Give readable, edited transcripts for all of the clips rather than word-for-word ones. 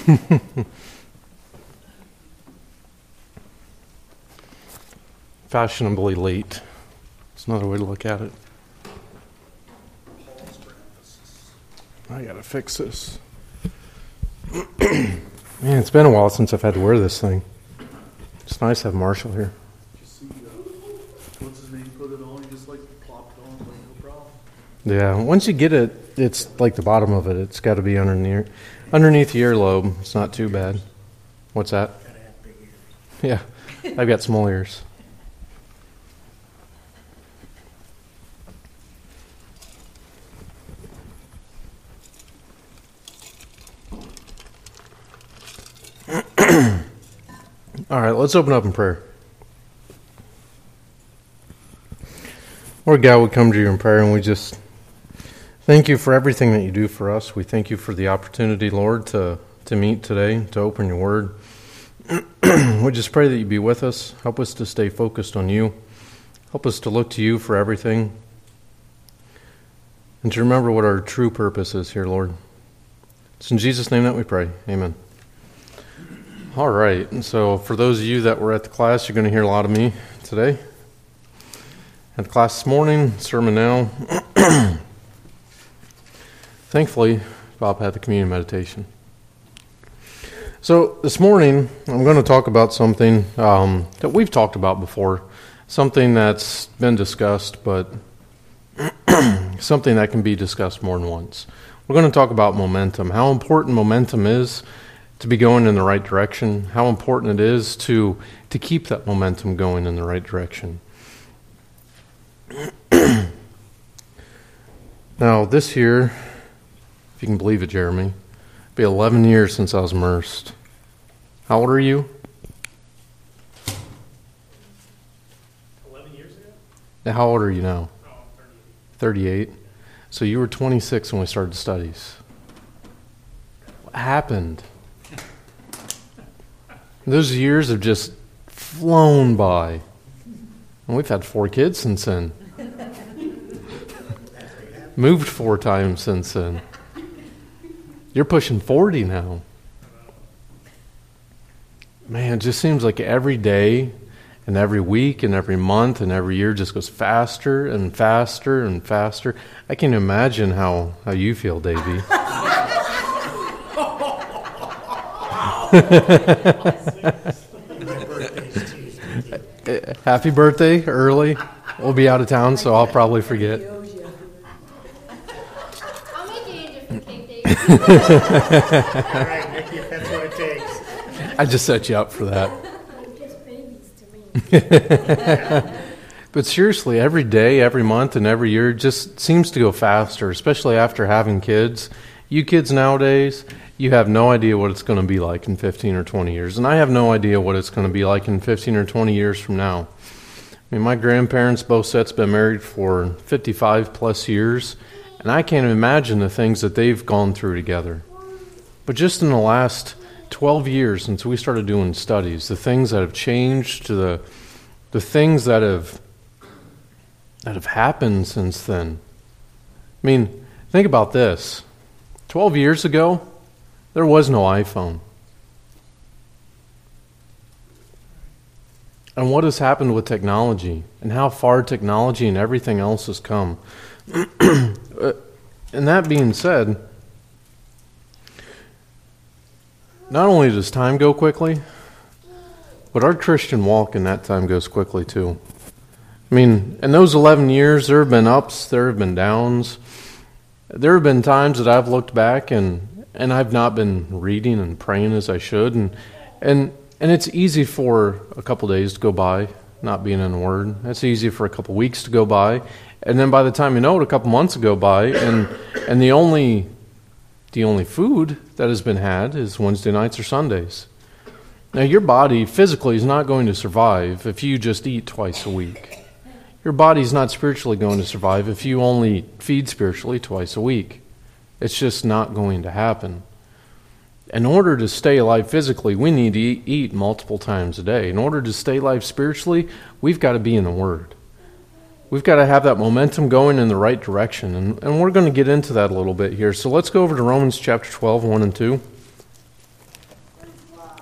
Fashionably late. It's another way to look at it. I gotta fix this. Man, it's been a while since I've had to wear this thing. It's nice to have Marshall here. You see, what's his name put it on? He just plopped it on, no problem. Yeah, once you get it, it's like the bottom of it. It's got to be underneath the earlobe. It's not too bad. What's that? Gotta have big ears. Yeah, I've got small ears. All right, let's open up in prayer. Lord God, we come to you in prayer and we just thank you for everything that you do for us. We thank you for the opportunity, Lord, to meet today, to open your word. We just pray that you be with us. Help us to stay focused on you. Help us to look to you for everything. And to remember what our true purpose is here, Lord. It's in Jesus' name that we pray. Amen. All right, and so for those of you that were at the class, you're going to hear a lot of me today. At the class this morning, sermon now. Thankfully, Bob had the communion meditation. So this morning, I'm going to talk about something that we've talked about before, something that's been discussed, but something that can be discussed more than once. We're going to talk about momentum, how important momentum is to be going in the right direction, how important it is to keep that momentum going in the right direction. Now, this year, if you can believe it, Jeremy, it'll be 11 years since I was immersed. How old are you? 11 years ago? How old are you now? Oh, 38. 38. So you were 26 when we started studies. What happened? Those years have just flown by. And we've had 4 kids since then. Moved 4 times since then. You're pushing 40 now. Man, it just seems like every day and every week and every month and every year just goes faster and faster and faster. I can't imagine how you feel, Davey. Happy birthday early. We'll be out of town, so I'll probably forget. I'll make you a different cake, Dave. All right, Nikki, if that's what it takes. I just set you up for that. Just babies to me. But seriously, every day, every month, and every year just seems to go faster, especially after having kids. You kids nowadays, you have no idea what it's going to be like in 15 or 20 years. And I have no idea what it's going to be like in 15 or 20 years from now. I mean, my grandparents, both sets, been married for 55 plus years. And I can't imagine the things that they've gone through together. But just in the last 12 years since we started doing studies, the things that have changed, the things that have happened since then. I mean, think about this. 12 years ago, there was no iPhone. And what has happened with technology and how far technology and everything else has come. And that being said, not only does time go quickly, but our Christian walk in that time goes quickly too. I mean, in those 11 years, there have been ups, there have been downs. There have been times that I've looked back and I've not been reading and praying as I should. And it's easy for a couple days to go by not being in the Word. It's easy for a couple weeks to go by. And then by the time you know it, a couple months to go by. And the only food that has been had is Wednesday nights or Sundays. Now, your body physically is not going to survive if you just eat twice a week. Your body's not spiritually going to survive if you only feed spiritually twice a week. It's just not going to happen. In order to stay alive physically, we need to eat multiple times a day. In order to stay alive spiritually, we've got to be in the Word. We've got to have that momentum going in the right direction. And we're going to get into that a little bit here. So let's go over to Romans chapter 12, 1 and 2.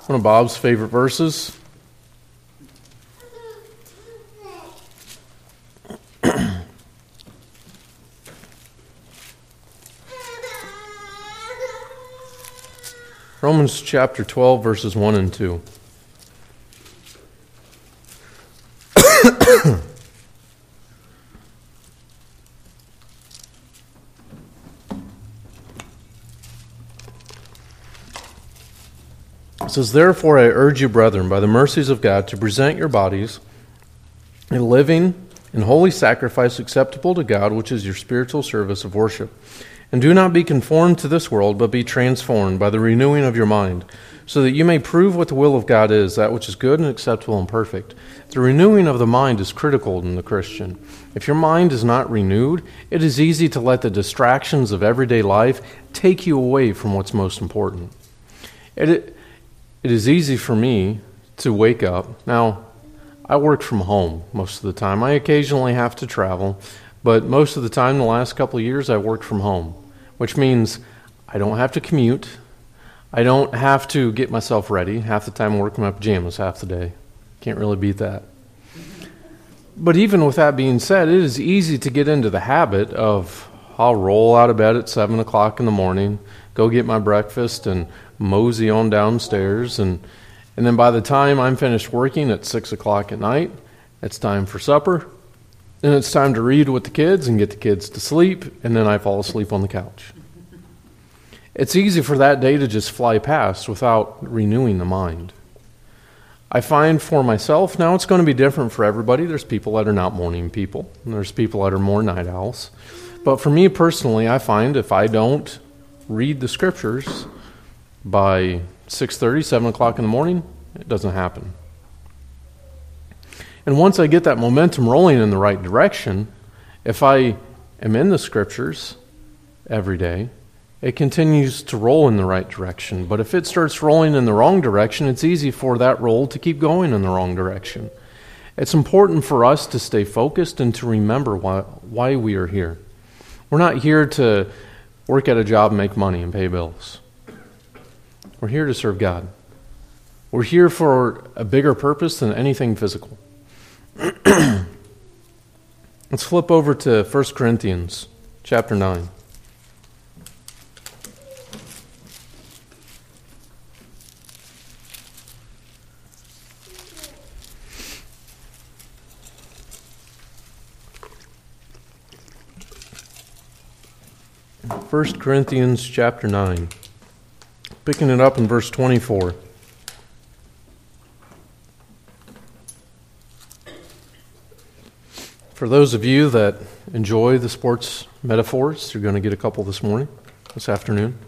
One of Bob's favorite verses. Romans chapter 12, verses 1 and 2. It says, "Therefore I urge you, brethren, by the mercies of God, to present your bodies a living and holy sacrifice acceptable to God, which is your spiritual service of worship. And do not be conformed to this world, but be transformed by the renewing of your mind, so that you may prove what the will of God is, that which is good and acceptable and perfect." The renewing of the mind is critical in the Christian. If your mind is not renewed, it is easy to let the distractions of everyday life take you away from what's most important. It is easy for me to wake up. Now, I work from home most of the time. I occasionally have to travel, but most of the time, the last couple of years, I work from home, which means I don't have to commute. I don't have to get myself ready. Half the time I work in my pajamas half the day. Can't really beat that. But even with that being said, it is easy to get into the habit of I'll roll out of bed at 7 o'clock in the morning, go get my breakfast, and mosey on downstairs. And then by the time I'm finished working at 6 o'clock at night, it's time for supper. And it's time to read with the kids and get the kids to sleep, and then I fall asleep on the couch. It's easy for that day to just fly past without renewing the mind. I find for myself, now it's going to be different for everybody. There's people that are not morning people, and there's people that are more night owls. But for me personally, I find if I don't read the scriptures by 6:30, 7 o'clock in the morning, it doesn't happen. And once I get that momentum rolling in the right direction, if I am in the scriptures every day, it continues to roll in the right direction. But if it starts rolling in the wrong direction, it's easy for that roll to keep going in the wrong direction. It's important for us to stay focused and to remember why we are here. We're not here to work at a job, make money, and pay bills. We're here to serve God. We're here for a bigger purpose than anything physical. Let's flip over to 1 Corinthians chapter 9. First Corinthians chapter 9, picking it up in verse 24. For those of you that enjoy the sports metaphors, you're going to get a couple this afternoon.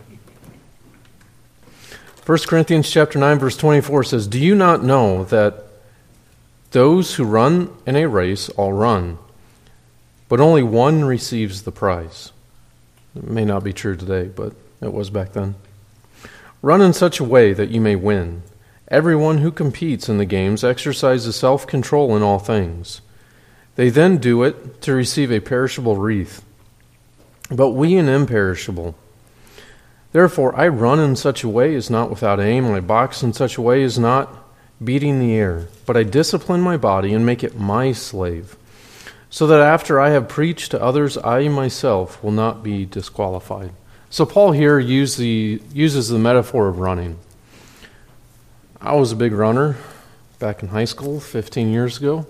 1 Corinthians chapter 9, verse 24 says, "Do you not know that those who run in a race all run, but only one receives the prize?" It may not be true today, but it was back then. "Run in such a way that you may win. Everyone who competes in the games exercises self-control in all things. They then do it to receive a perishable wreath, but we an imperishable. Therefore I run in such a way as not without aim, and I box in such a way as not beating the air, but I discipline my body and make it my slave, so that after I have preached to others, I myself will not be disqualified." So Paul here uses the metaphor of running. I was a big runner back in high school 15 years ago.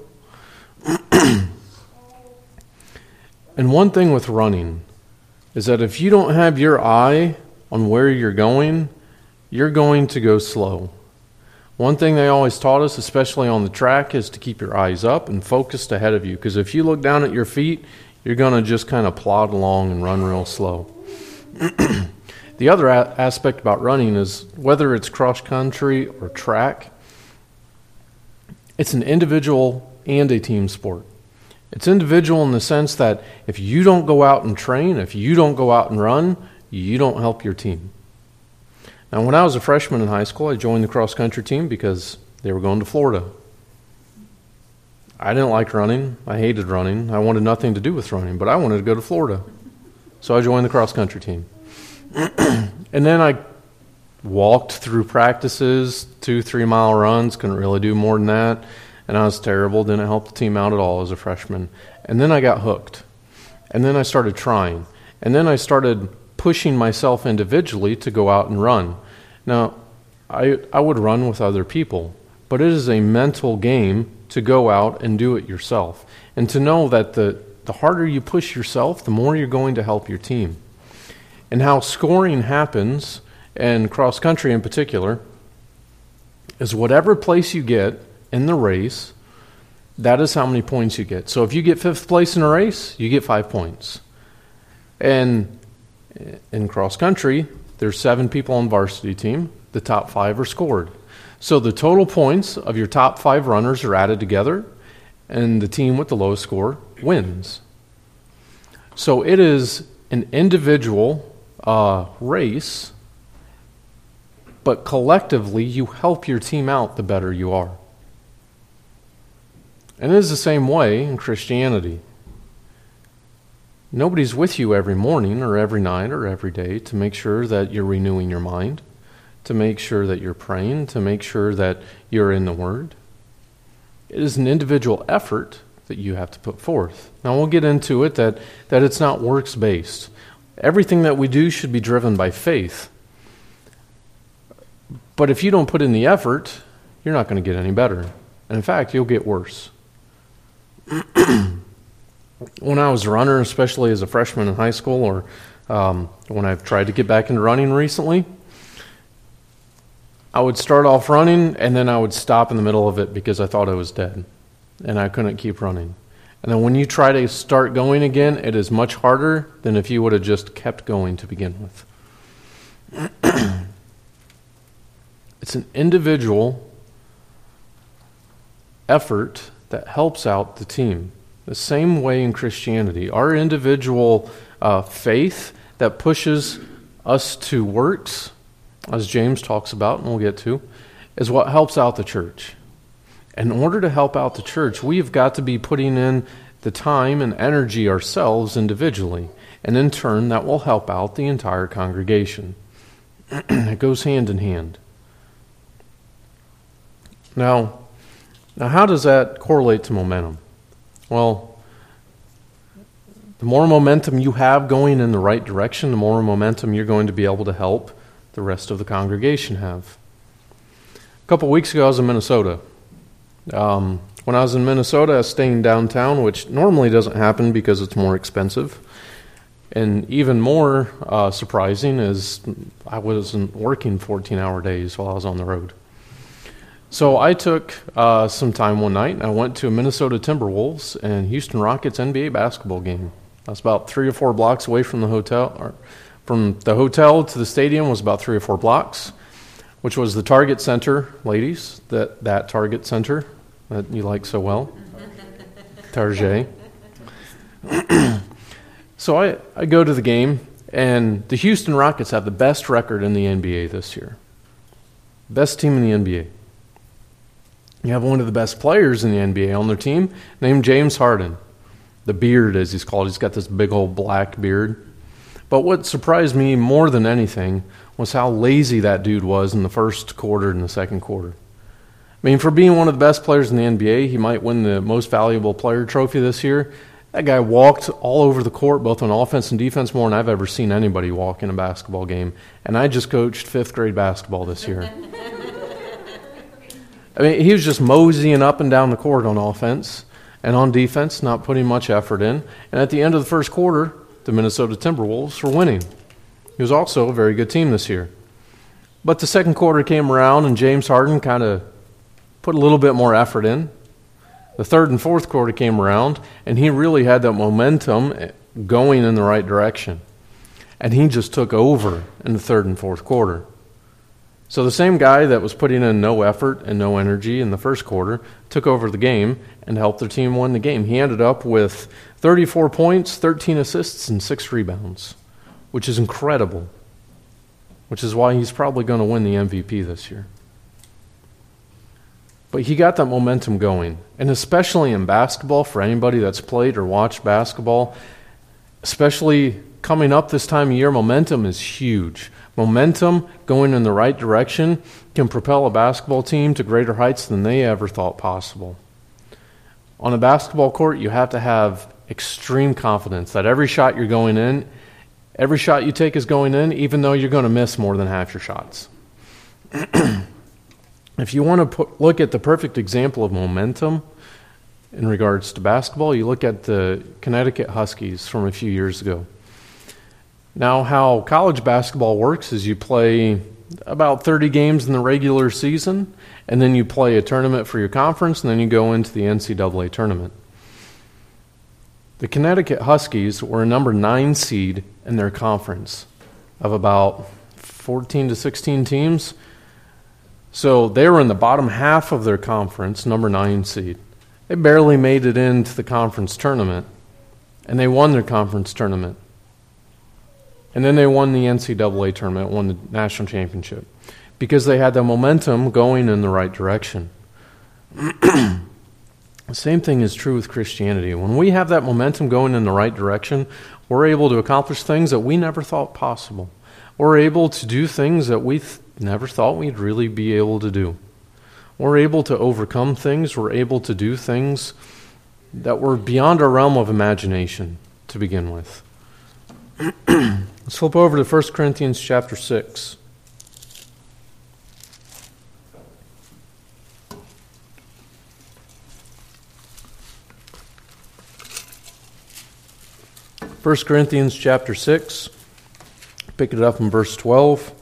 And one thing with running is that if you don't have your eye on where you're going to go slow. One thing they always taught us, especially on the track, is to keep your eyes up and focused ahead of you. Because if you look down at your feet, you're going to just kind of plod along and run real slow. The other aspect about running is whether it's cross country or track, it's an individual and a team sport. It's individual in the sense that if you don't go out and train, if you don't go out and run, you don't help your team. Now, when I was a freshman in high school, I joined the cross-country team because they were going to Florida. I didn't like running. I hated running. I wanted nothing to do with running, but I wanted to go to Florida. So I joined the cross-country team. And then I walked through practices, 2-3 mile runs, couldn't really do more than that. And I was terrible, didn't help the team out at all as a freshman. And then I got hooked. And then I started trying. And then I started pushing myself individually to go out and run. Now, I would run with other people, but it is a mental game to go out and do it yourself. And to know that the harder you push yourself, the more you're going to help your team. And how scoring happens, and cross country in particular, is whatever place you get in the race, that is how many points you get. So if you get 5th place in a race, you get 5 points. And in cross country, there's 7 people on the varsity team. The top 5 are scored. So the total points of your top 5 runners are added together, and the team with the lowest score wins. So it is an individual race, but collectively you help your team out the better you are. And it is the same way in Christianity. Nobody's with you every morning or every night or every day to make sure that you're renewing your mind, to make sure that you're praying, to make sure that you're in the Word. It is an individual effort that you have to put forth. Now we'll get into it that it's not works-based. Everything that we do should be driven by faith. But if you don't put in the effort, you're not going to get any better. And in fact, you'll get worse. When I was a runner, especially as a freshman in high school, or when I've tried to get back into running recently, I would start off running, and then I would stop in the middle of it because I thought I was dead, and I couldn't keep running. And then when you try to start going again, it is much harder than if you would have just kept going to begin with. It's an individual effort that helps out the team. The same way in Christianity. Our individual faith that pushes us to works, as James talks about, and we'll get to, is what helps out the church. In order to help out the church, we've got to be putting in the time and energy ourselves individually. And in turn, that will help out the entire congregation. It goes hand in hand. Now, how does that correlate to momentum? Well, the more momentum you have going in the right direction, the more momentum you're going to be able to help the rest of the congregation have. A couple of weeks ago, I was in Minnesota. When I was in Minnesota, I was staying downtown, which normally doesn't happen because it's more expensive. And even more surprising is I wasn't working 14-hour days while I was on the road. So I took some time one night, and I went to a Minnesota Timberwolves and Houston Rockets NBA basketball game. I was about 3 or 4 blocks away from the hotel. Or from the hotel to the stadium was about 3 or 4 blocks, which was the Target Center, ladies, that Target Center that you like so well, Target. So I go to the game, and the Houston Rockets have the best record in the NBA this year. Best team in the NBA. You have one of the best players in the NBA on their team named James Harden. The beard, as he's called. He's got this big old black beard. But what surprised me more than anything was how lazy that dude was in the first quarter and the second quarter. I mean, for being one of the best players in the NBA, he might win the most valuable player trophy this year. That guy walked all over the court, both on offense and defense, more than I've ever seen anybody walk in a basketball game. And I just coached 5th grade basketball this year. I mean, he was just moseying up and down the court on offense and on defense, not putting much effort in. And at the end of the first quarter, the Minnesota Timberwolves were winning. He was also a very good team this year. But the second quarter came around, and James Harden kind of put a little bit more effort in. The third and fourth quarter came around, and he really had that momentum going in the right direction. And he just took over in the third and fourth quarter. So the same guy that was putting in no effort and no energy in the first quarter took over the game and helped their team win the game. He ended up with 34 points, 13 assists, and 6 rebounds, which is incredible, which is why he's probably going to win the MVP this year. But he got that momentum going, and especially in basketball, for anybody that's played or watched basketball, especially coming up this time of year, momentum is huge. Momentum going in the right direction can propel a basketball team to greater heights than they ever thought possible. On a basketball court, you have to have extreme confidence that every shot you're going in, every shot you take is going in, even though you're going to miss more than half your shots. If you want to look at the perfect example of momentum in regards to basketball, you look at the Connecticut Huskies from a few years ago. Now, how college basketball works is you play about 30 games in the regular season, and then you play a tournament for your conference, and then you go into the NCAA tournament. The Connecticut Huskies were a number 9 seed in their conference of about 14 to 16 teams. So they were in the bottom half of their conference, number 9 seed. They barely made it into the conference tournament, and they won their conference tournament. And then they won the NCAA tournament, won the national championship, because they had the momentum going in the right direction. The same thing is true with Christianity. When we have that momentum going in the right direction, we're able to accomplish things that we never thought possible. We're able to do things that we never thought we'd really be able to do. We're able to overcome things. We're able to do things that were beyond our realm of imagination to begin with. Let's flip over to 1 Corinthians chapter 6. First Corinthians chapter 6, pick it up in verse 12.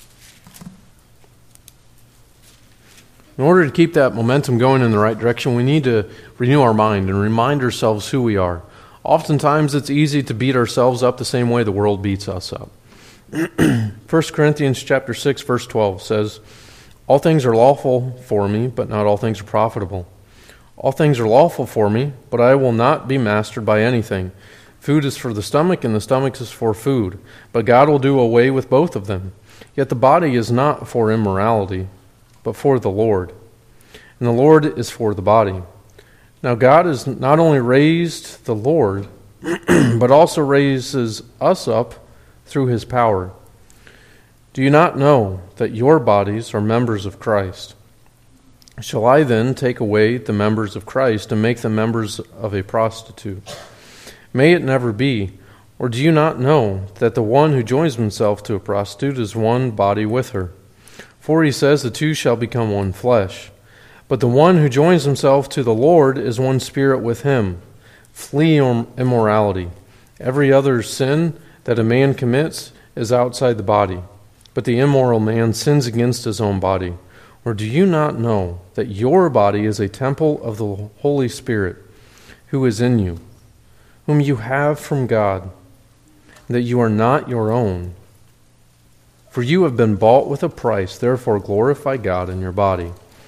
In order to keep that momentum going in the right direction, we need to renew our mind and remind ourselves who we are. Oftentimes, it's easy to beat ourselves up the same way the world beats us up. 1 Corinthians chapter 6, verse 12 says, "All things are lawful for me, but not all things are profitable. All things are lawful for me, but I will not be mastered by anything. Food is for the stomach, and the stomach is for food. But God will do away with both of them. Yet the body is not for immorality, but for the Lord. And the Lord is for the body. Now God has not only raised the Lord, but also raises us up through his power. Do you not know that your bodies are members of Christ? Shall I then take away the members of Christ and make them members of a prostitute? May it never be. Or do you not know that the one who joins himself to a prostitute is one body with her? For he says the two shall become one flesh. But the one who joins himself to the Lord is one spirit with him. Flee immorality. Every other sin that a man commits is outside the body, but the immoral man sins against his own body. Or do you not know that your body is a temple of the Holy Spirit, who is in you, whom you have from God, that you are not your own? For you have been bought with a price, therefore glorify God in your body."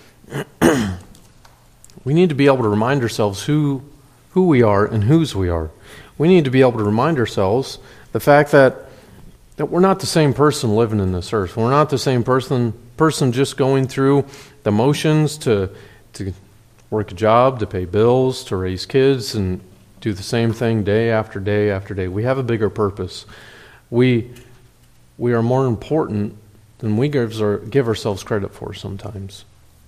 We need to be able to remind ourselves who we are and whose we are. We need to be able to remind ourselves the fact that we're not the same person living in this earth. We're not the same person just going through the motions to work a job, to pay bills, to raise kids, and do the same thing day after day after day. We have a bigger purpose. We are more important than we give ourselves credit for sometimes.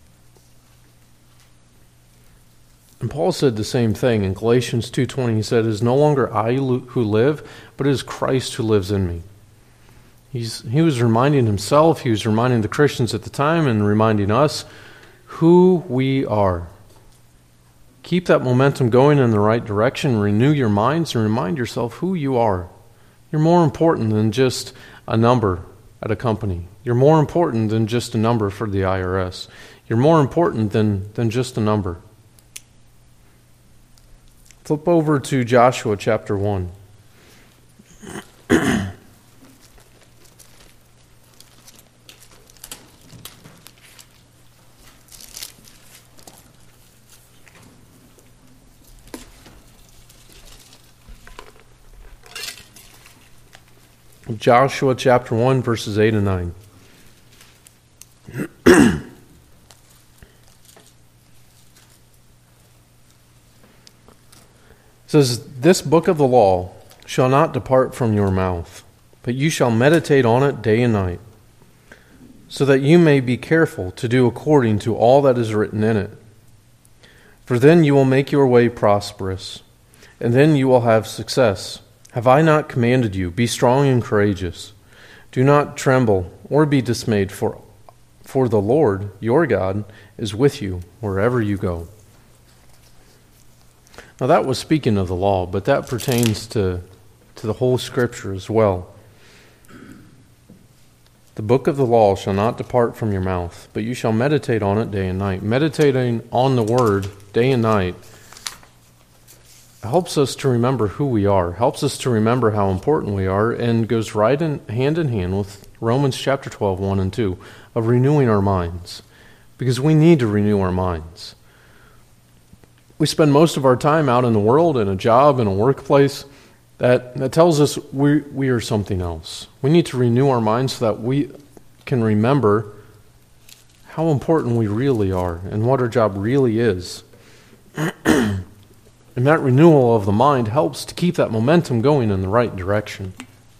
And Paul said the same thing in Galatians 2:20. He said, "It is no longer I who live, but it is Christ who lives in me." He was reminding himself, he was reminding the Christians at the time, and reminding us who we are. Keep that momentum going in the right direction. Renew your minds and remind yourself who you are. You're more important than just a number at a company. You're more important than just a number for the IRS. You're more important than just a number. Flip over to Joshua chapter 1. Joshua chapter 1, verses 8 and 9. It says, "This book of the law shall not depart from your mouth, but you shall meditate on it day and night, so that you may be careful to do according to all that is written in it. For then you will make your way prosperous, and then you will have success. Have I not commanded you? Be strong and courageous. Do not tremble or be dismayed, for the Lord, your God, is with you wherever you go. Now that was speaking of the law, but that pertains to the whole Scripture as well. The book of the law shall not depart from your mouth, but you shall meditate on it day and night. Meditating on the Word day and night helps us to remember who we are, helps us to remember how important we are, and goes right hand in hand with Romans chapter 12, 1 and 2, of renewing our minds. Because we need to renew our minds. We spend most of our time out in the world, in a job, in a workplace, that tells us we are something else. We need to renew our minds so that we can remember how important we really are and what our job really is. And that renewal of the mind helps to keep that momentum going in the right direction.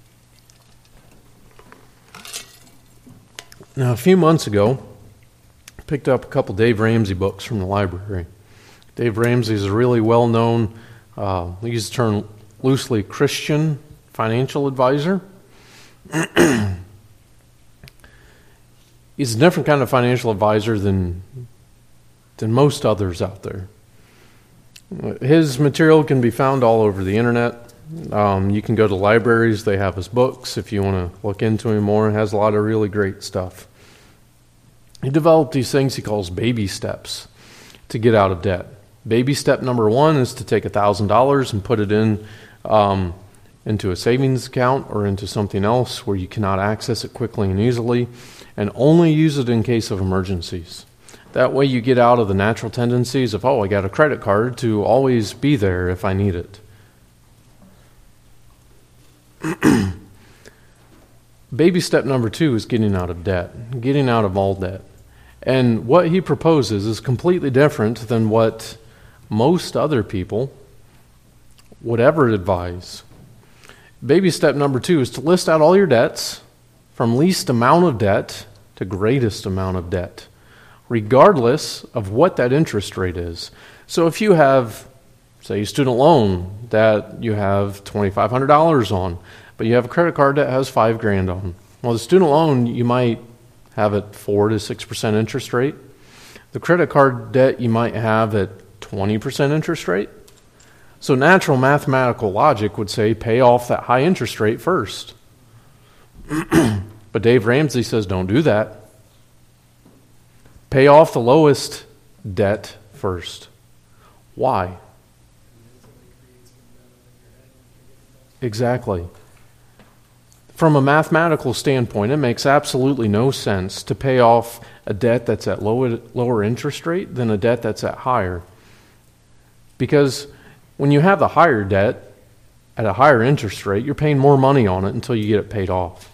Now, a few months ago, I picked up a couple Dave Ramsey books from the library. Dave Ramsey is a really well-known, we use the term loosely, Christian financial advisor. He's a different kind of financial advisor than most others out there. His material can be found all over the internet. You can go to libraries. They have his books if you want to look into him more. He has a lot of really great stuff. He developed these things he calls baby steps to get out of debt. Baby step number 1 is to take $1,000 and put it into a savings account or into something else where you cannot access it quickly and easily, and only use it in case of emergencies. That way you get out of the natural tendencies of, I got a credit card, to always be there if I need it. Baby step number 2 is getting out of debt, getting out of all debt. And what he proposes is completely different than what most other people would ever advise. Baby step number 2 is to list out all your debts from least amount of debt to greatest amount of debt, regardless of what that interest rate is. So if you have, say, a student loan that you have $2,500 on, but you have a credit card that has $5,000 on. Well, the student loan, you might have at 4 to 6% interest rate. The credit card debt, you might have at 20% interest rate. So natural mathematical logic would say pay off that high interest rate first. But Dave Ramsey says don't do that. Pay off the lowest debt first. Why? Exactly. From a mathematical standpoint, it makes absolutely no sense to pay off a debt that's at lower interest rate than a debt that's at higher. Because when you have the higher debt at a higher interest rate, you're paying more money on it until you get it paid off.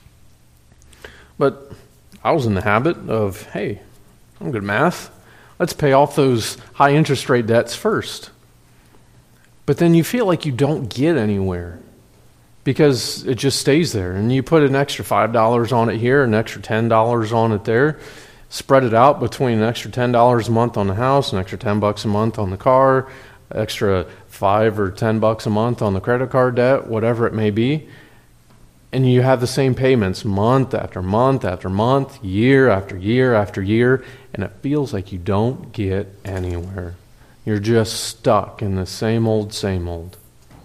But I was in the habit of, hey, I'm good at math. Let's pay off those high interest rate debts first. But then you feel like you don't get anywhere because it just stays there. And you put an extra $5 on it here, an extra $10 on it there, spread it out between an extra $10 a month on the house, an extra $10 a month on the car, extra $5 or $10 a month on the credit card debt, whatever it may be. And you have the same payments month after month after month, year after year after year, and it feels like you don't get anywhere. You're just stuck in the same old, same old.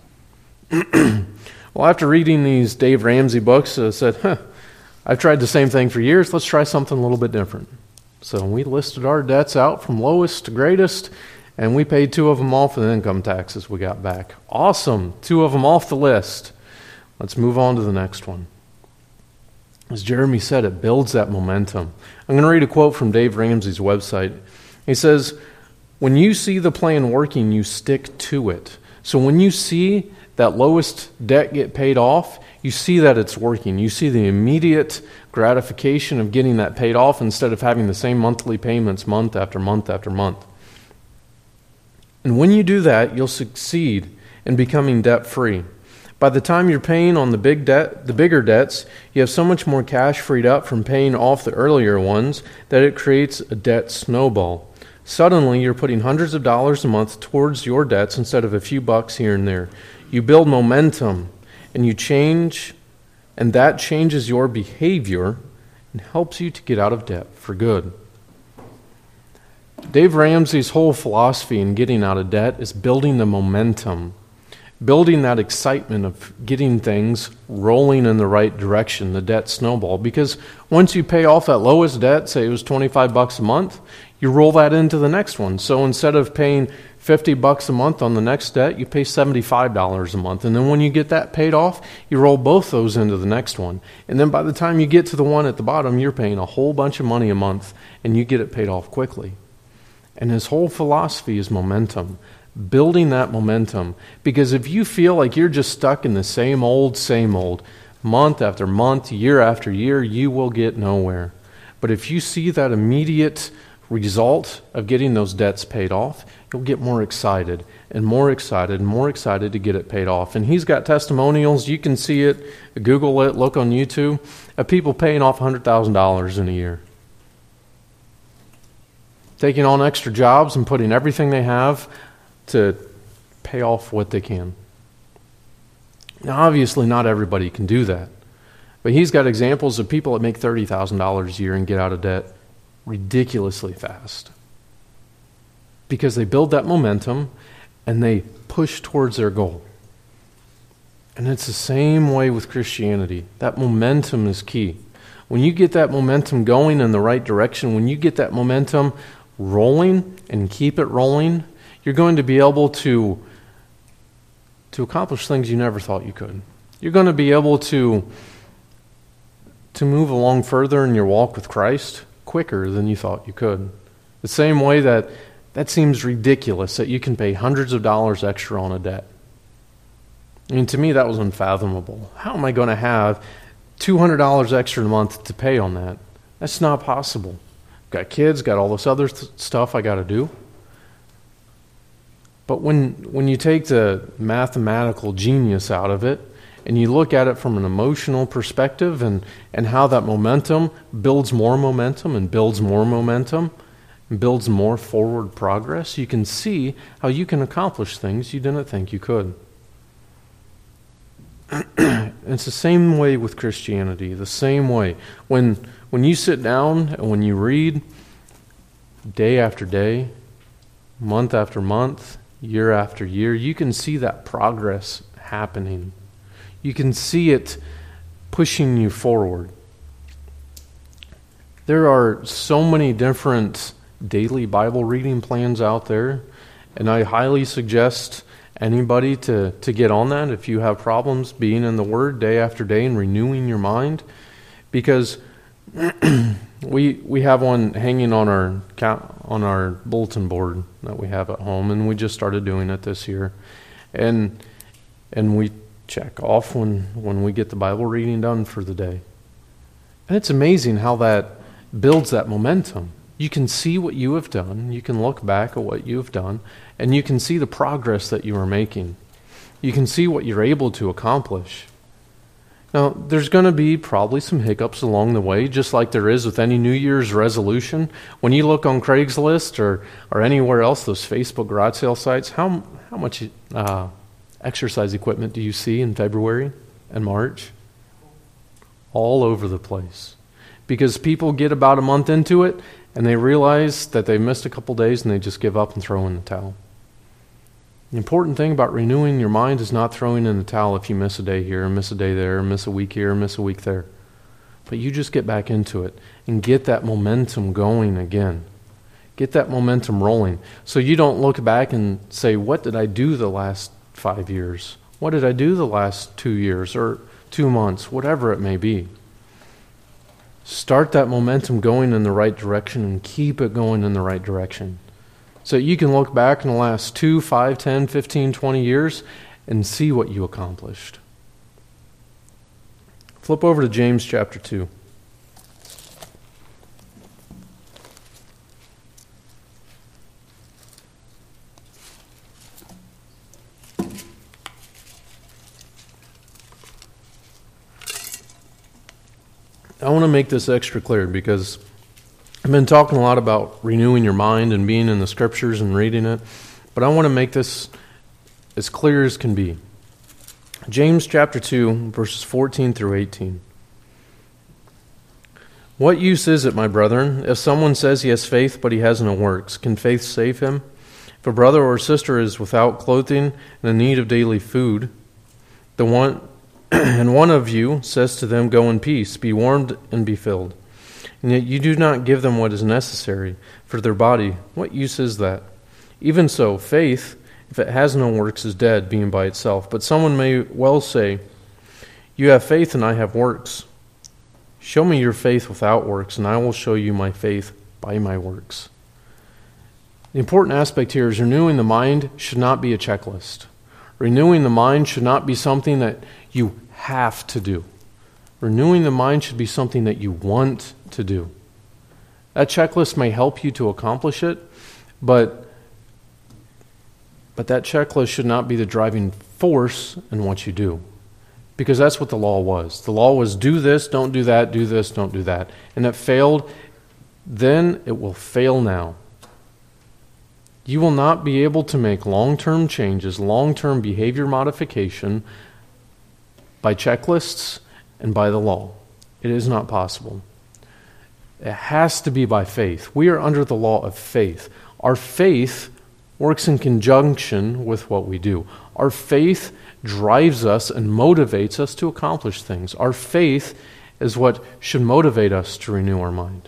Well, after reading these Dave Ramsey books, I said, I've tried the same thing for years. Let's try something a little bit different. So we listed our debts out from lowest to greatest, and we paid 2 of them off in income taxes we got back. Awesome. 2 of them off the list. Let's move on to the next one. As Jeremy said, it builds that momentum. I'm going to read a quote from Dave Ramsey's website. He says, when you see the plan working, you stick to it. So when you see that lowest debt get paid off, you see that it's working. You see the immediate gratification of getting that paid off instead of having the same monthly payments month after month after month. And when you do that, you'll succeed in becoming debt-free. By the time you're paying on the bigger debts, you have so much more cash freed up from paying off the earlier ones that it creates a debt snowball. Suddenly, you're putting hundreds of dollars a month towards your debts instead of a few bucks here and there. You build momentum, and you change, and that changes your behavior and helps you to get out of debt for good. Dave Ramsey's whole philosophy in getting out of debt is building the momentum, building that excitement of getting things rolling in the right direction, the debt snowball. Because once you pay off that lowest debt, say it was $25 a month, you roll that into the next one. So instead of paying $50 a month on the next debt, you pay $75 a month. And then when you get that paid off, you roll both those into the next one. And then by the time you get to the one at the bottom, you're paying a whole bunch of money a month, and you get it paid off quickly. And his whole philosophy is momentum. Building that momentum. Because if you feel like you're just stuck in the same old, month after month, year after year, you will get nowhere. But if you see that immediate result of getting those debts paid off, you'll get more excited and more excited and more excited to get it paid off. And he's got testimonials. You can see it, Google it, look on YouTube, of people paying off $100,000 in a year. Taking on extra jobs and putting everything they have to pay off what they can. Now, obviously, not everybody can do that. But he's got examples of people that make $30,000 a year and get out of debt ridiculously fast. Because they build that momentum and they push towards their goal. And it's the same way with Christianity. That momentum is key. When you get that momentum going in the right direction, when you get that momentum rolling and keep it rolling, you're going to be able to accomplish things you never thought you could. You're going to be able to move along further in your walk with Christ quicker than you thought you could. The same way that seems ridiculous that you can pay hundreds of dollars extra on a debt. I mean, to me, that was unfathomable. How am I going to have $200 extra a month to pay on that? That's not possible. Got kids, got all this other stuff I got to do. But when you take the mathematical genius out of it, and you look at it from an emotional perspective and how that momentum builds more momentum and builds more momentum and builds more forward progress, you can see how you can accomplish things you didn't think you could. It's the same way with Christianity, the same way. When you sit down and when you read day after day, month after month, year after year, you can see that progress happening. You can see it pushing you forward. There are so many different daily Bible reading plans out there, and I highly suggest anybody to get on that if you have problems being in the Word day after day and renewing your mind, because we have one hanging on our bulletin board that we have at home, and we just started doing it this year, and we check off when we get the Bible reading done for the day. And it's amazing how that builds that momentum. You can see what you have done, you can look back at what you have done, and you can see the progress that you are making. You can see what you're able to accomplish. Now, there's going to be probably some hiccups along the way, just like there is with any New Year's resolution. When you look on Craigslist or anywhere else, those Facebook garage sale sites, how much exercise equipment do you see in February and March? All over the place. Because people get about a month into it, and they realize that they missed a couple days, and they just give up and throw in the towel. The important thing about renewing your mind is not throwing in the towel if you miss a day here, miss a day there, miss a week here, miss a week there. But you just get back into it and get that momentum going again. Get that momentum rolling. So you don't look back and say, what did I do the last 5 years? What did I do the last 2 years or 2 months? Whatever it may be. Start that momentum going in the right direction and keep it going in the right direction. So you can look back in the last 2, 5, 10, 15, 20 years and see what you accomplished. Flip over to James chapter 2. I want to make this extra clear because I've been talking a lot about renewing your mind and being in the scriptures and reading it, but I want to make this as clear as can be. James chapter 2, verses 14 through 18. What use is it, my brethren, if someone says he has faith but he has no works? Can faith save him? If a brother or sister is without clothing and in need of daily food, and one of you says to them, "Go in peace, be warmed and be filled," and yet you do not give them what is necessary for their body, what use is that? Even so, faith, if it has no works, is dead, being by itself. But someone may well say, "You have faith and I have works. Show me your faith without works, and I will show you my faith by my works." The important aspect here is renewing the mind should not be a checklist. Renewing the mind should not be something that you have to do. Renewing the mind should be something that you want to do. That checklist may help you to accomplish it, but that checklist should not be the driving force in what you do. Because that's what the law was. The law was do this, don't do that, do this, don't do that. And it failed, then it will fail now. You will not be able to make long-term changes, long-term behavior modification by checklists and by the law. It is not possible. It has to be by faith. We are under the law of faith. Our faith works in conjunction with what we do. Our faith drives us and motivates us to accomplish things. Our faith is what should motivate us to renew our mind.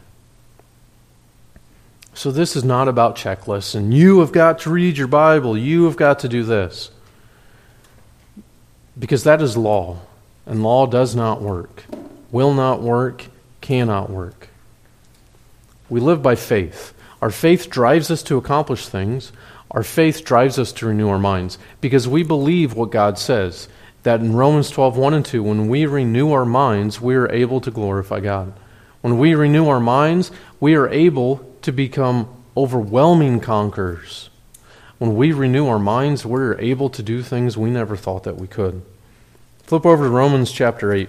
So this is not about checklists and you have got to read your Bible, you have got to do this. Because that is law, and law does not work, will not work, cannot work. We live by faith. Our faith drives us to accomplish things. Our faith drives us to renew our minds because we believe what God says, that in Romans 12:1 and 2, when we renew our minds, we are able to glorify God. When we renew our minds, we are able to become overwhelming conquerors. When we renew our minds, we're able to do things we never thought that we could. Flip over to Romans chapter 8.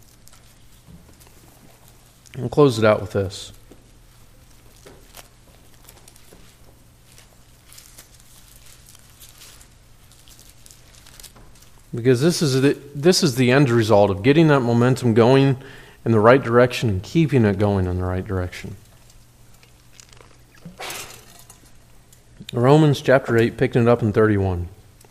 We'll close it out with this. Because this is the end result of getting that momentum going in the right direction and keeping it going in the right direction. Romans chapter 8, picking it up in 31.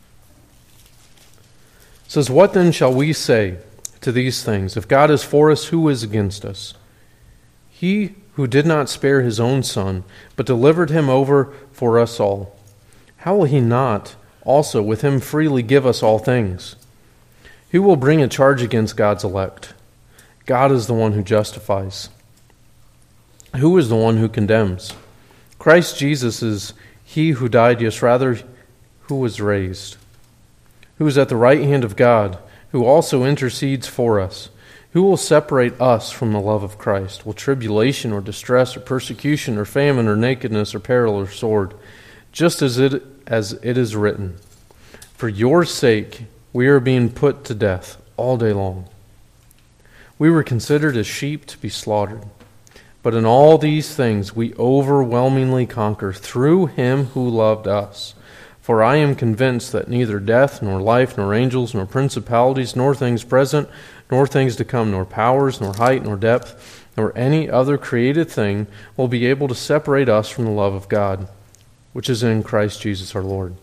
It says, "What then shall we say to these things? If God is for us, who is against us? He who did not spare his own son, but delivered him over for us all, how will he not also with him freely give us all things? Who will bring a charge against God's elect? God is the one who justifies. Who is the one who condemns? Christ Jesus is he who died, yes, rather, who was raised, who is at the right hand of God, who also intercedes for us. Who will separate us from the love of Christ? Will tribulation or distress or persecution or famine or nakedness or peril or sword? Just as it is written, for your sake we are being put to death all day long. We were considered as sheep to be slaughtered. But in all these things we overwhelmingly conquer through him who loved us. For I am convinced that neither death, nor life, nor angels, nor principalities, nor things present, nor things to come, nor powers, nor height, nor depth, nor any other created thing will be able to separate us from the love of God, which is in Christ Jesus our Lord.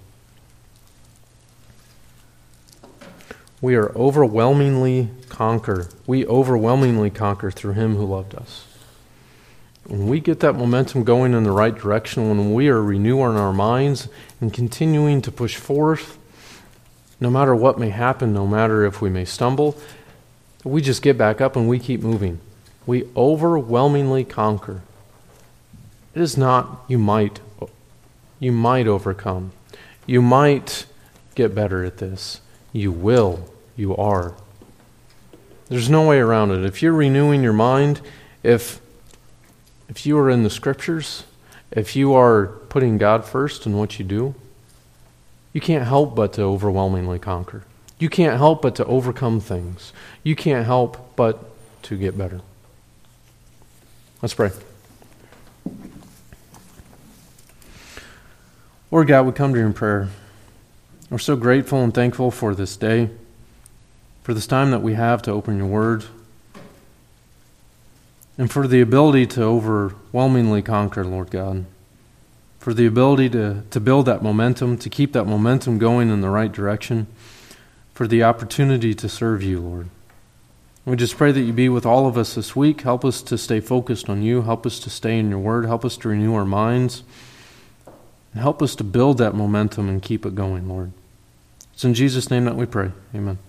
We overwhelmingly conquer through him who loved us. When we get that momentum going in the right direction, when we are renewing our minds and continuing to push forth, no matter what may happen, no matter if we may stumble, we just get back up and we keep moving. We overwhelmingly conquer. It is not you might overcome. You might get better at this. You will. You are. There's no way around it. If you're renewing your mind, if you are in the scriptures, if you are putting God first in what you do, you can't help but to overwhelmingly conquer. You can't help but to overcome things. You can't help but to get better. Let's pray. Lord God, we come to you in prayer. We're so grateful and thankful for this day, for this time that we have to open your word, and for the ability to overwhelmingly conquer, Lord God, for the ability to build that momentum, to keep that momentum going in the right direction, for the opportunity to serve you, Lord. We just pray that you be with all of us this week. Help us to stay focused on you. Help us to stay in your word. Help us to renew our minds. And help us to build that momentum and keep it going, Lord. It's in Jesus' name that we pray. Amen.